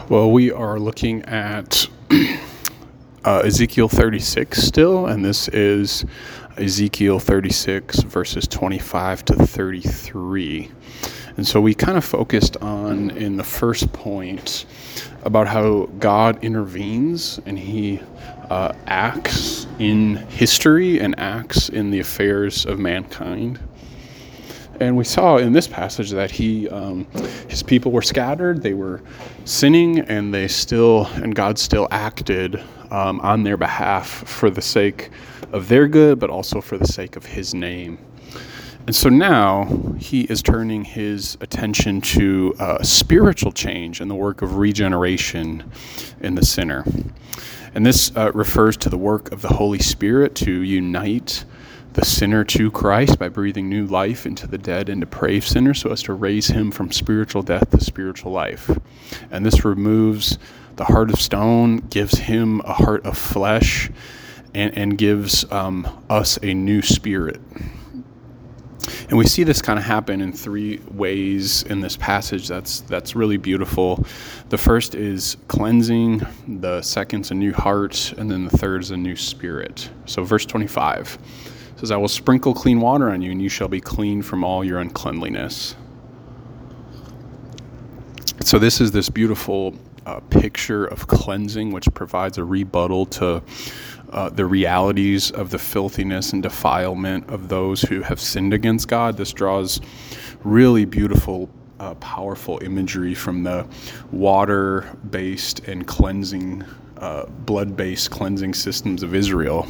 Well, we are looking at Ezekiel 36 still, and this is Ezekiel 36 verses 25 to 33. And so we kind of focused on, in the first point, about how God intervenes and he acts in history and acts in the affairs of mankind. And we saw in this passage that his people were scattered, they were sinning, and God still acted on their behalf for the sake of their good, but also for the sake of his name. And so now he is turning his attention to spiritual change and the work of regeneration in the sinner. And this refers to the work of the Holy Spirit to unite the sinner to Christ by breathing new life into the dead and depraved sinner so as to raise him from spiritual death to spiritual life. And this removes the heart of stone, gives him a heart of flesh, and gives us a new spirit. And we see this kind of happen in three ways in this passage that's really beautiful. The first is cleansing, the second's a new heart, and then the third is a new spirit. So verse 25 says, I will sprinkle clean water on you, and you shall be clean from all your uncleanliness. So this is this beautiful picture of cleansing, which provides a rebuttal to the realities of the filthiness and defilement of those who have sinned against God. This draws really beautiful, powerful imagery from the water-based and cleansing, blood-based cleansing systems of Israel.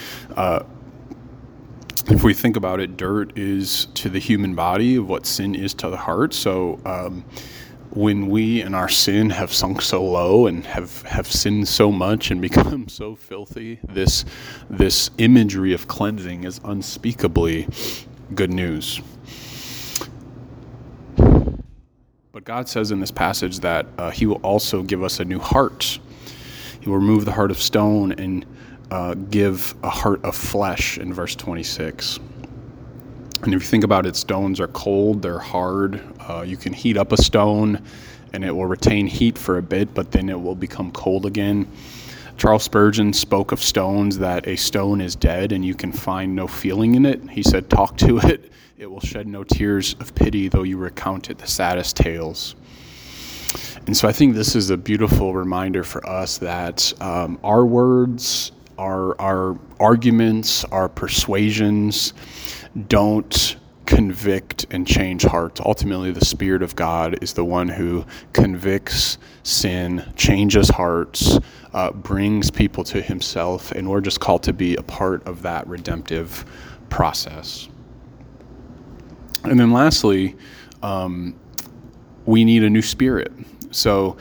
If we think about it, dirt is to the human body what sin is to the heart. So when we in our sin have sunk so low and have sinned so much and become so filthy, this imagery of cleansing is unspeakably good news. But God says in this passage that he will also give us a new heart. He will remove the heart of stone and give a heart of flesh in verse 26. And if you think about it, stones are cold, they're hard. You can heat up a stone and it will retain heat for a bit, but then it will become cold again. Charles Spurgeon spoke of stones that a stone is dead and you can find no feeling in it. He said, talk to it. It will shed no tears of pity, though you recount it the saddest tales. And so I think this is a beautiful reminder for us that our words, our arguments, our persuasions don't convict and change hearts. Ultimately, the Spirit of God is the one who convicts sin, changes hearts, brings people to himself, and we're just called to be a part of that redemptive process. And then lastly, we need a new spirit. So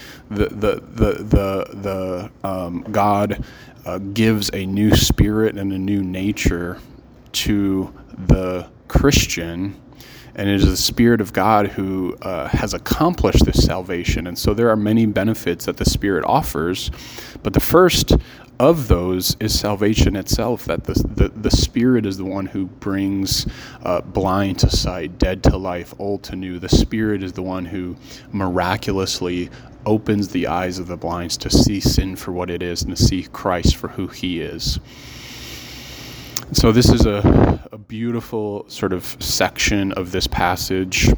God gives a new spirit and a new nature to the Christian, and it is the Spirit of God who has accomplished this salvation. And so there are many benefits that the Spirit offers, but the first of those is salvation itself, that the Spirit is the one who brings blind to sight, dead to life, old to new. The Spirit is the one who miraculously opens the eyes of the blind to see sin for what it is and to see Christ for who he is. So this is a beautiful sort of section of this passage.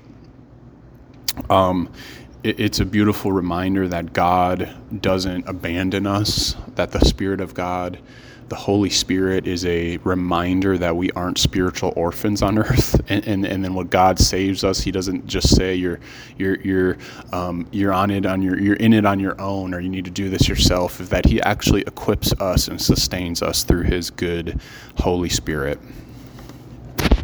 It's a beautiful reminder that God doesn't abandon us, that the Spirit of God, the Holy Spirit, is a reminder that we aren't spiritual orphans on earth. And then when God saves us, he doesn't just say you're in it on your own, or you need to do this yourself. That he actually equips us and sustains us through his good Holy Spirit.